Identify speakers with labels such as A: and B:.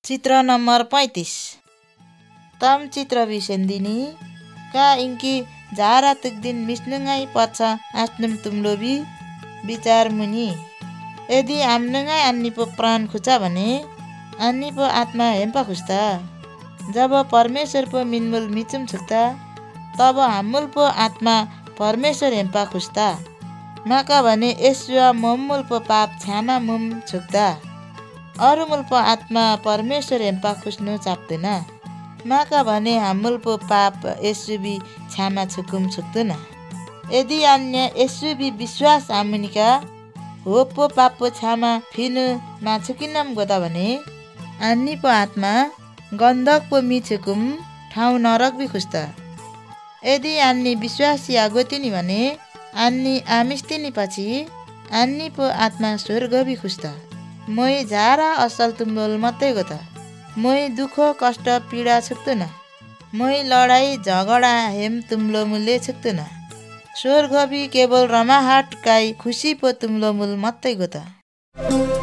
A: चित्र नम्बर 35 तम चित्र बिसेन्दिनी का इंकी झारा तुकदिन मिस्नुंगाई पच्छा आस्नुम तुमलोबी विचार मुनि यदि आम्नुंगाई अन्निपो प्राण खुचा भने अन्निपो आत्मा हेम्पा खुस्ता जब परमेश्वर पो मिनमुल मिचुम छुक्ता तब हामुल पो आत्मा परमेश्वर हेम्पा खुस्ता माका भने यसुवा मम्मुल पो पाप छ्यामा मुम छुक्ता अरू मुल्पो आत्मा परमेश्वर हेम्पा खुस्नु चाप्दैन माका भने हामुल्पो पाप यसुबी छ्यामा छुकुम छुक्दैन यदि अन्य यसुबी विश्वास आमुनिका हो पो पाप पो छ्यामा फिनु माछुकिनम गोदा भने अन्नी पो आत्मा गन्धक पो मिछुकुम ठाउँ नरक बी खुस्ता यदि अन्नी विश्वासी आगोतिनी भने अन्नी आमिस्तिनी पछि अन्नी पो आत्मा स्वर्ग बी खुस्ता मोही झारा असल तुम्लोल मात्रै गो त मोही दुःख कष्ट पीडा छुक्तुन मोही लडाई झगडा हेम तुम्लो मूल्य छुक्तुन स्वर्ग बी केवल रमाहाट काई खुसी पो तुम्लो मूल मात्रै गो त।